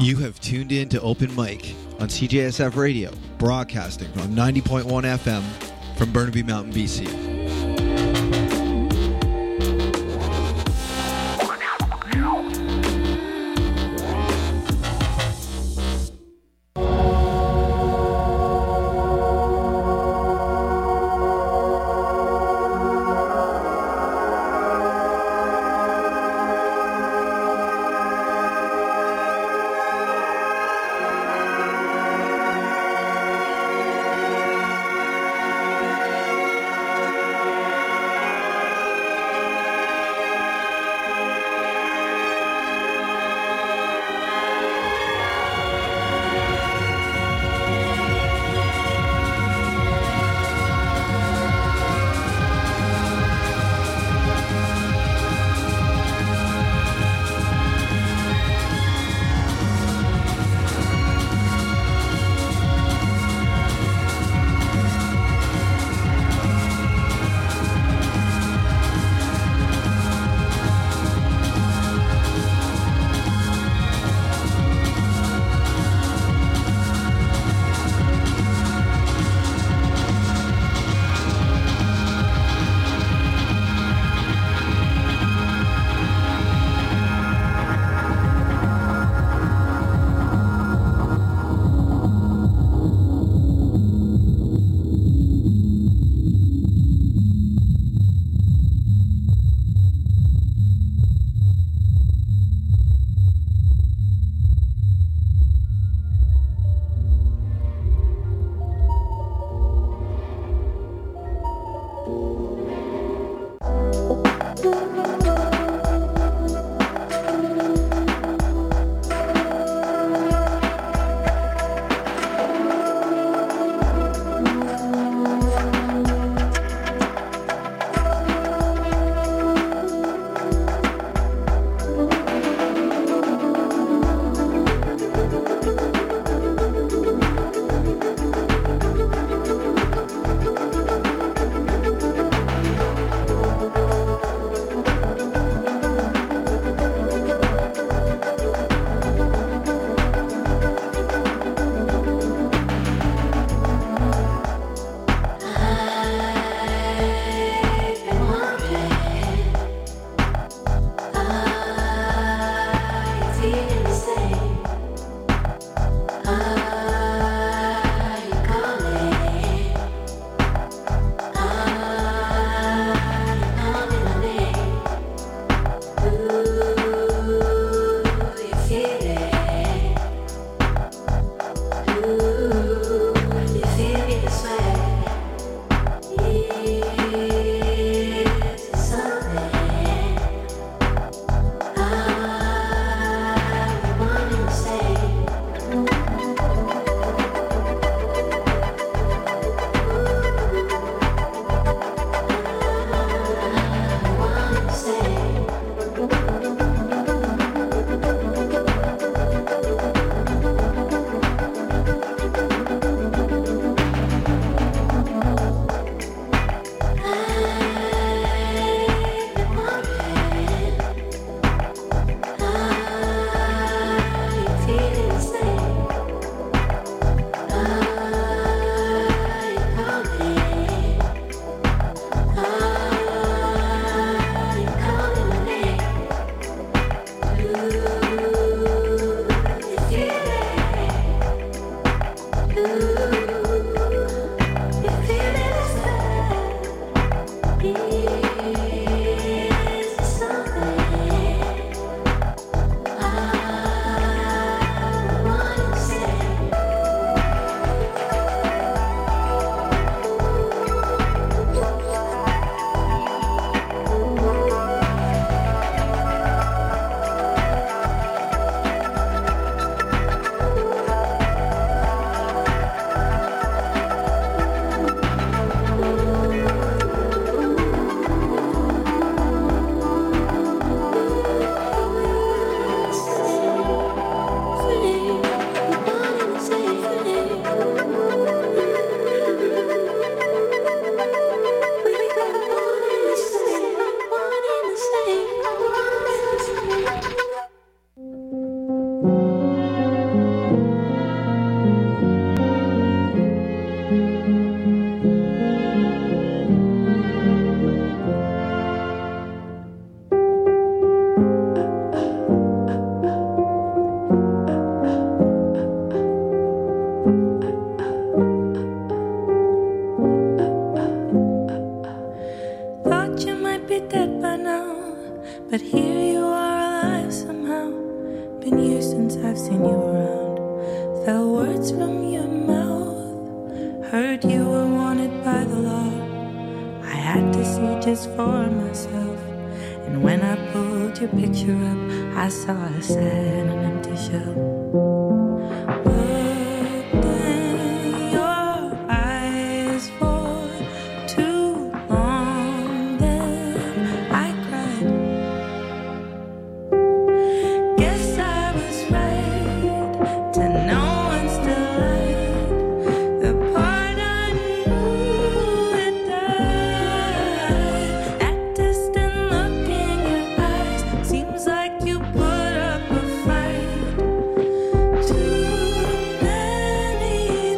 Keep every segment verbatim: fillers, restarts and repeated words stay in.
You have tuned in to Open Mic on C J S F Radio, broadcasting on ninety point one F M from Burnaby Mountain, B C. But here you are alive somehow. Been years since I've seen you around. Felt words from your mouth. Heard you were wanted by the law. I had to see just for myself. And when I pulled your picture up, I saw a sad and empty shell. Looked in your eyes for too long, then I cried. Guess I was right to know and still lied. The part I knew had died. That distant look in your eyes seems like you put up a fight too many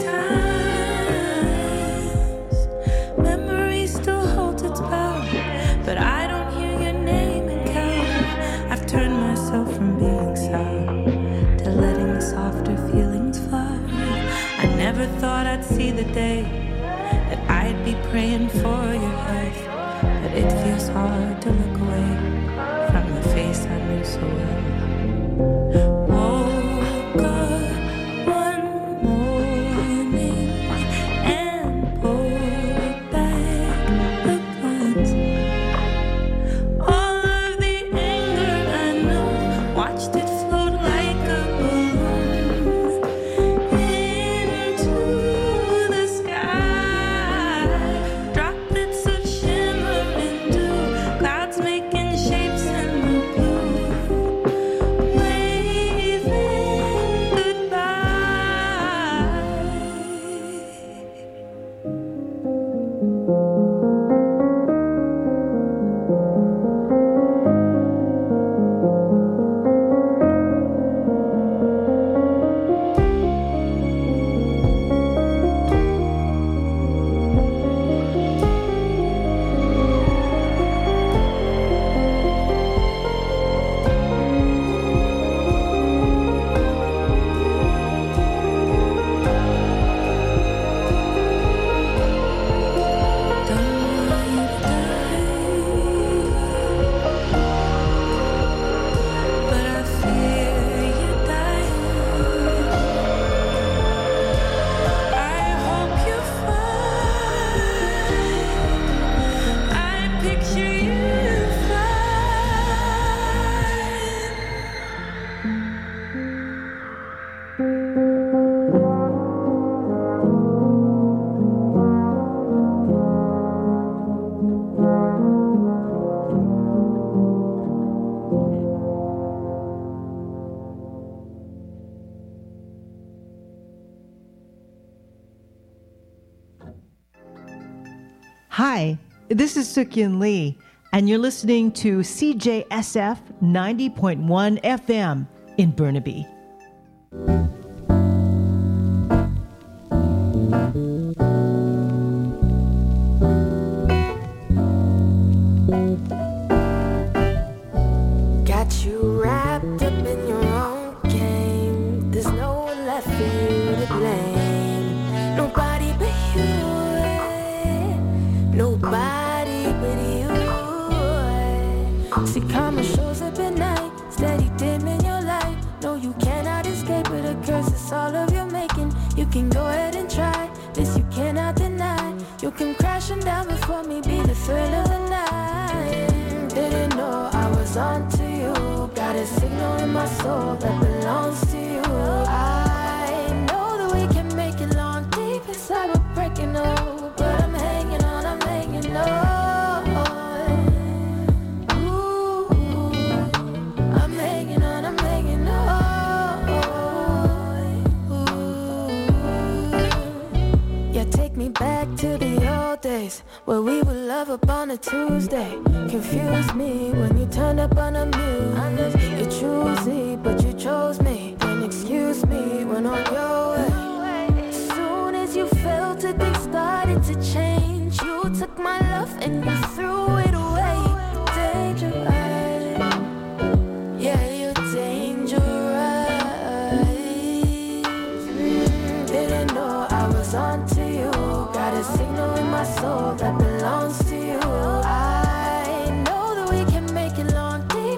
times. Memory still holds its power, but I don't hear your name in count. I've turned myself from being sour to letting the softer feelings fly. I never thought I'd see the day that I'd be praying for your health, but it feels hard to look away from the face I knew so well. Woke up one morning and pulled back the blinds. All of the anger I knew, watched it float like a balloon into the sky. Droplets of shimmering dew, clouds making shapes in the blue, waving goodbye. Don't want you to die, but I fear you dying. I hope you find. I picture you Hi, this is Sukyin Lee, and you're listening to C J S F ninety point one F M in Burnaby. got you wrapped up in your own game. There's no one left for you to blame. Nobody but you. Nobody but you. See, karma shows up at night, steady dim in your light. No, you cannot escape it. A curse is all of your making. You can go ahead and try. This you cannot deny. You come crashing down before me, be the thrill of the night. Didn't know I was onto you. Got a signal in my soul that belongs to you. I know that we can make it long, deep inside we're breaking up, but I'm hanging on, I'm hanging on. Ooh, I'm hanging on, I'm hanging on. Ooh. Yeah, take me back to the old days where we would love up on a Tuesday. Confused me when you turned up on a mute. You're choosy, but you chose me. Then excuse me when on your way. As soon as you felt it, things started to change. You took my love and you threw it away. Dangerous, yeah, you're dangerous. Mm, didn't know I was onto you. Got a signal in my soul that belongs to you. I know that we can make it long, deep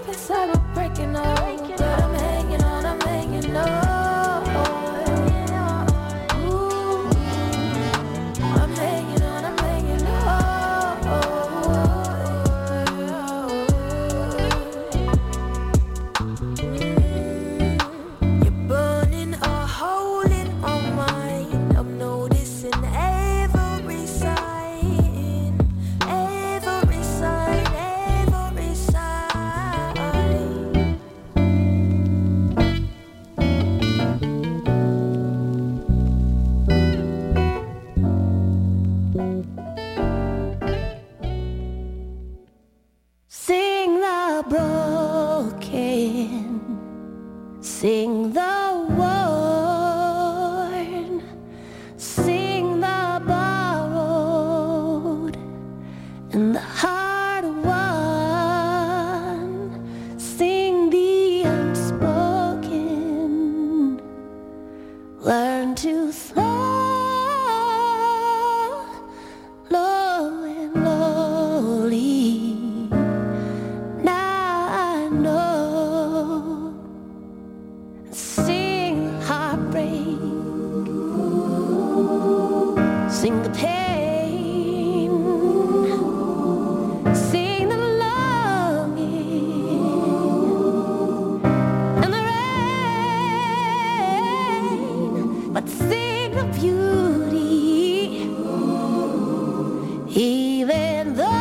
know. Sing heartbreak, sing the pain, sing the longing and the rain, but sing the beauty, even though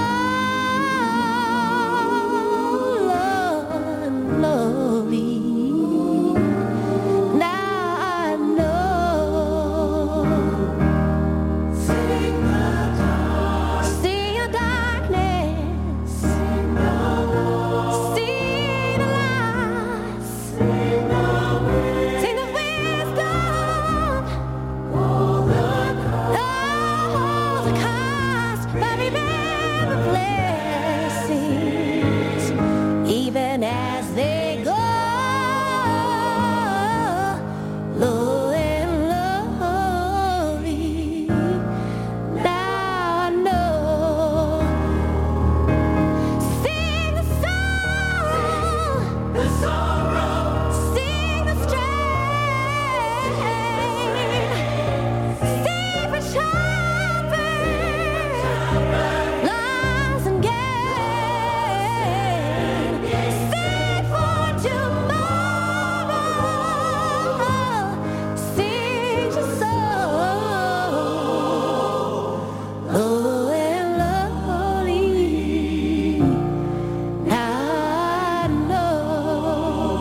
I know.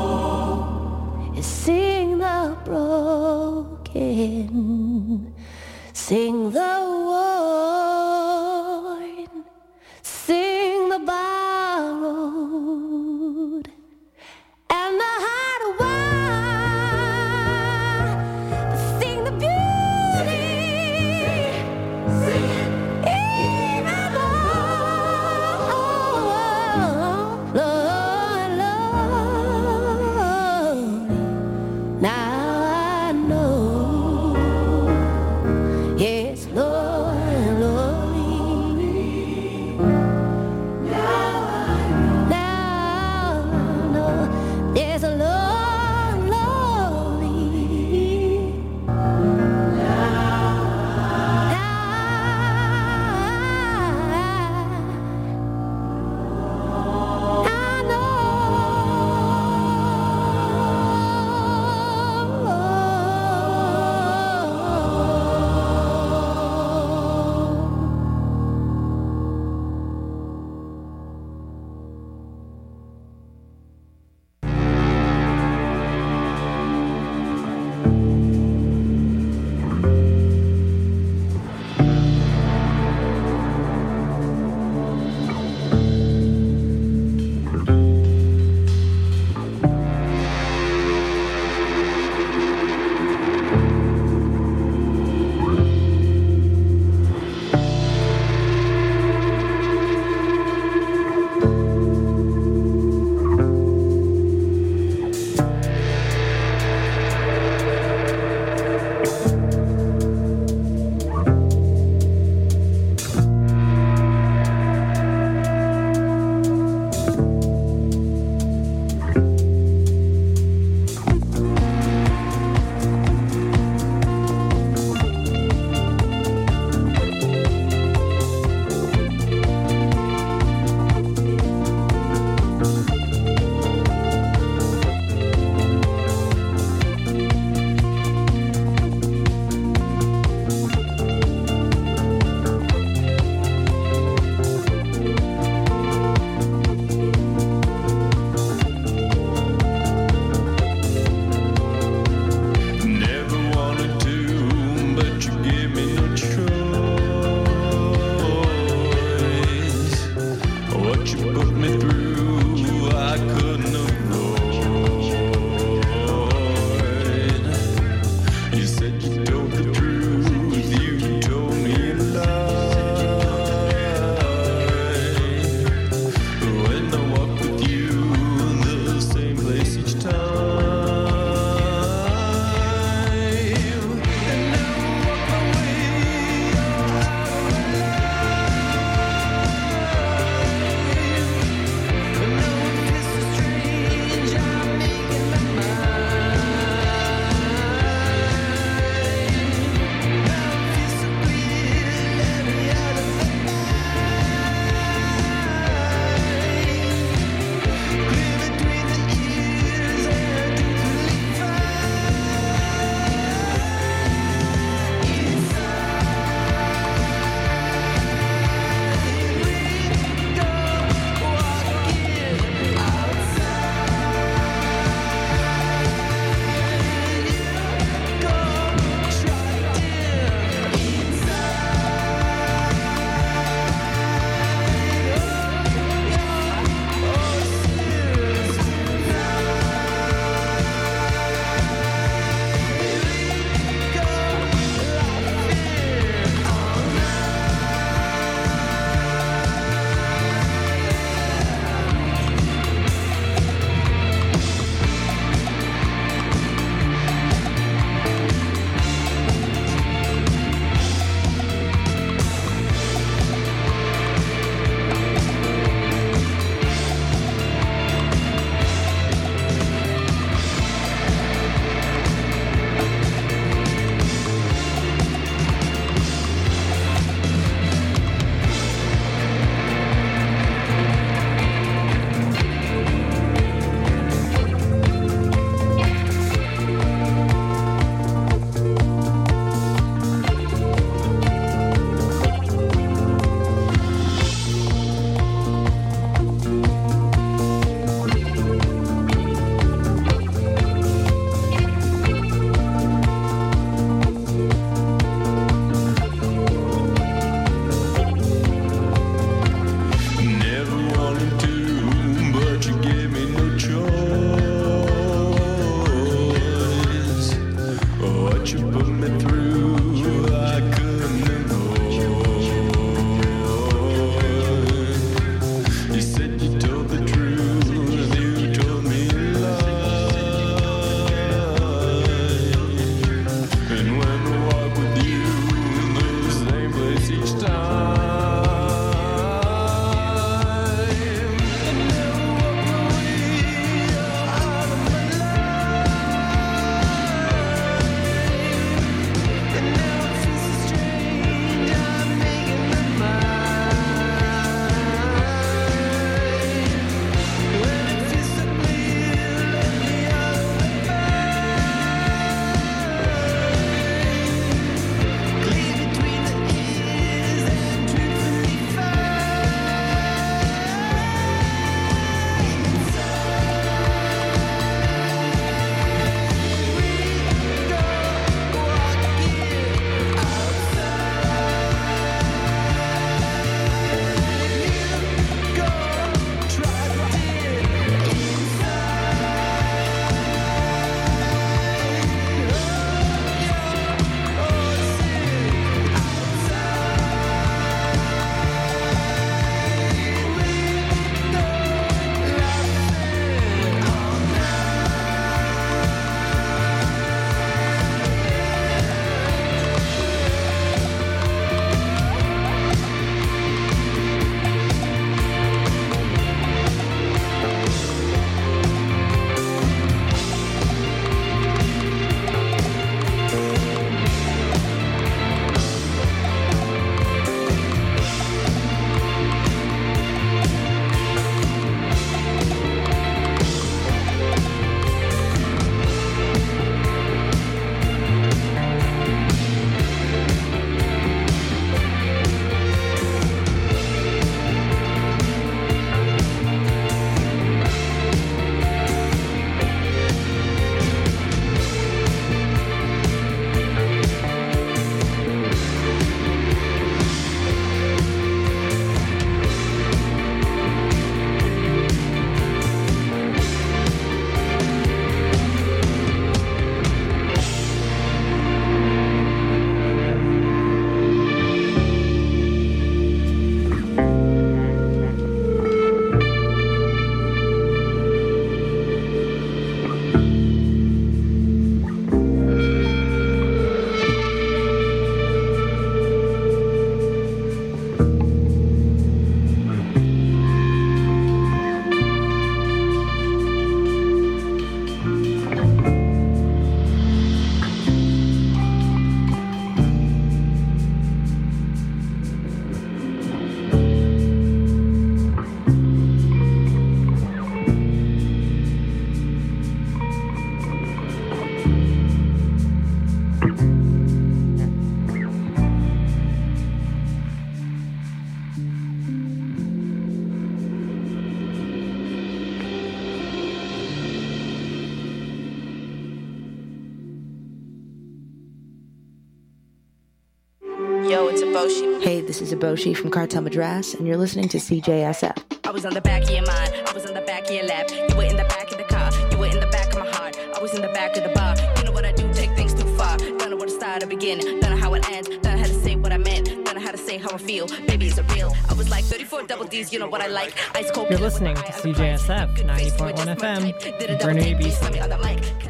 Eboshi. Hey, this is Eboshi from Cartel Madras, and you're listening to C J S F. I was on the back of your mind, I was on the back of your lap. You were in the back of the car, you were in the back of my heart. I was in the back of the bar. You know what I do, take things too far. Don't know where to start or begin, don't know how it ends. Don't know how to say what I meant, don't know how to say how I feel. Baby, is it real? I was like thirty-four double D's, you know what I like. Ice cold. You're listening to C J S F ninety point one F M, Burnaby, B C.